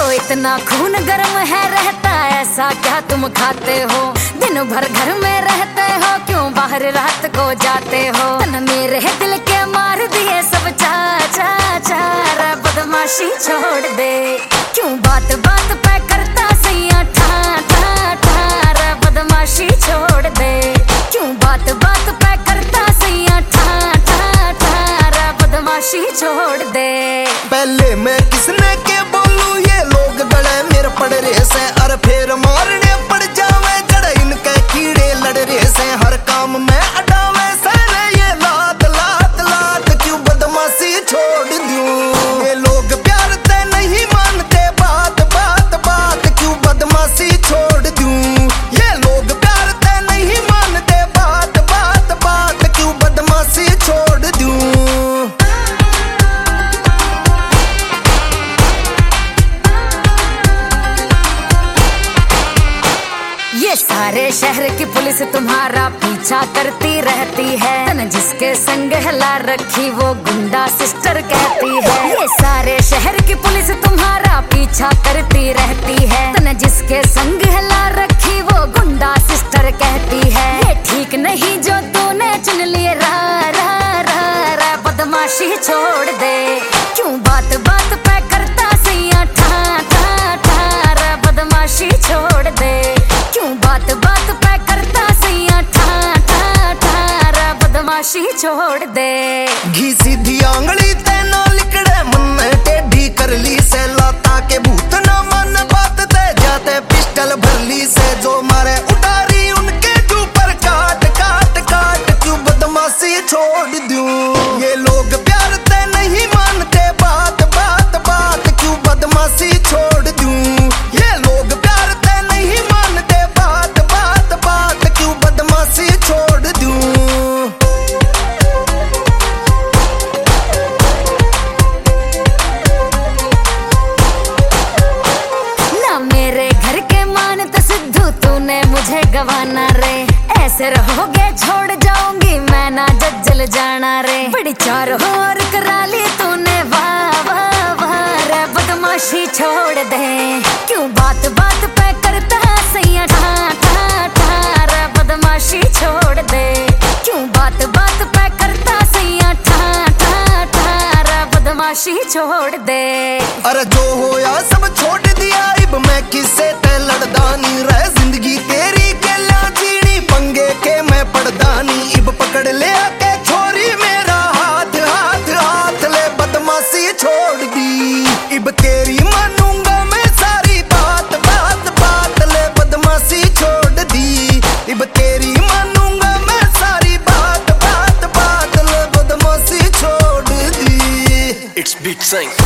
इतना खून गर्म है रहता, ऐसा क्या तुम खाते हो? दिन भर घर में रहते हो, क्यों बाहर रात को जाते हो? तन मेरे दिल के मार दिए सब चा चा चा, रे बदमाशी छोड़ दे। क्यों बात बात पे करता सैया ठा ठा ठा, रे बदमाशी छोड़ दे। क्यों बात बात पे करता सैया ठा ठा ठा, रे बदमाशी छोड़ दे। पहले मैं किसने के बोलूं, ये लोग गड़े मेरे पड़ रहे से, और फिर मारने पड़ जावे जड़ इनके कीड़े लड़ रहे से। हर काम में अडावे सारे ये लात लात लात, क्यों बदमाशी छोड़ दूं? ये लोग प्यार ते नहीं मानते, बात बात बात, क्यों बदमाशी छोड़ दूं? ये लोग प्यार ते नहीं मानते, बात बात बात, क्यों बदमाशी छोड़ दूं? ये सारे शहर की पुलिस तुम्हारा पीछा करती रहती है, तन जिसके संग हिला रखी वो गुंडा सिस्टर कहती है। ये सारे शहर की पुलिस तुम्हारा पीछा करती रहती है, तन जिसके संग हिला रखी वो गुंडा सिस्टर कहती है। ये ठीक नहीं जो तूने चुन लिए, रा रा रा रा बदमाशी छोड़ दे। क्यों बात बात पे करता सैया ठा ठा ठा, रा बदमाशी छोड़ दे। क्यों बात बात पे करता सैया ठा ठा ठा, रे बदमाशी छोड़ दे। घी सीधी आंगली ते ना लिकड़े, मन टेढ़ी कर ली से, लाता के भूत ना मन बात ते, जाते पिस्टल भर ली से। जो मारे उतारी उनके ऊपर काट काट काट, क्यों बदमाशी छोड़ दूं? ये लोग प्यार ते नहीं मानते, बात बात बात, क्यों बदमाशी छोड़ दूं? ये लोग प्यार ते नहीं मानते, बात बात बात, क्यों बदमाशी छोड़ दूं? मेरे घर के मान तो सिद्धू तूने मुझे गवाना रे, ऐसे रहोगे छोड़ जाऊंगी मैं ना जज्जल जाना रे। बड़ी चार और करा ली तूने, वाह वाह वाह, रे बदमाशी छोड़ दे। क्यों बात बात पे करता सैया ठा ठा ठा, रे बदमाशी छोड़ दे। क्यों बात बात पे करता सैया ठा ठा ठा, रे बदमाशी छोड़ दे। अरे जो होया सब छोड़ दिया, इब मैं किसे ते लड़दानी रह, जिंदगी तेरी के ला जीनी, पंगे के मैं पड़दानी। इब पकड़ ले के छोरी मेरा हाथ हाथ हाथ, ले बदमाशी छोड़ दी। इब तेरी मानूंगा मैं सारी बात बात बात, ले बदमाशी छोड़ दी। इब तेरी मानूंगा मैं सारी बात बात बात, ले बदमाशी छोड़ दी। It's Big Sing.